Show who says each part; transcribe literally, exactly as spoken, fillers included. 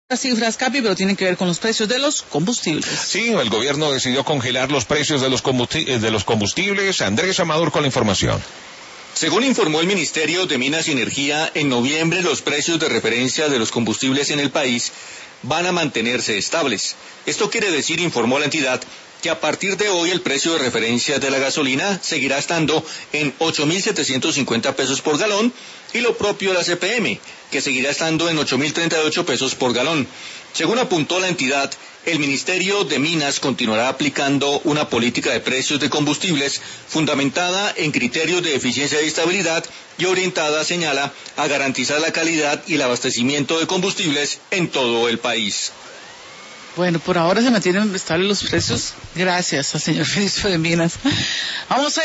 Speaker 1: Las cifras, Capi, pero tienen que ver con los precios de los combustibles.
Speaker 2: Sí, el gobierno decidió congelar los precios de los combustibles. De los combustibles. Andrés Amador con la información.
Speaker 3: Según informó el Ministerio de Minas y Energía, en noviembre los precios de referencia de los combustibles en el país van a mantenerse estables. Esto quiere decir, informó la entidad, que a partir de hoy el precio de referencia de la gasolina seguirá estando en ocho mil setecientos cincuenta pesos por galón y lo propio la C P M, que seguirá estando en ocho mil treinta y ocho pesos por galón. Según apuntó la entidad, el Ministerio de Minas continuará aplicando una política de precios de combustibles fundamentada en criterios de eficiencia y estabilidad y orientada, señala, a garantizar la calidad y el abastecimiento de combustibles en todo el país.
Speaker 1: Bueno, por ahora se mantienen estables los precios gracias al señor ministro de Minas. Vamos a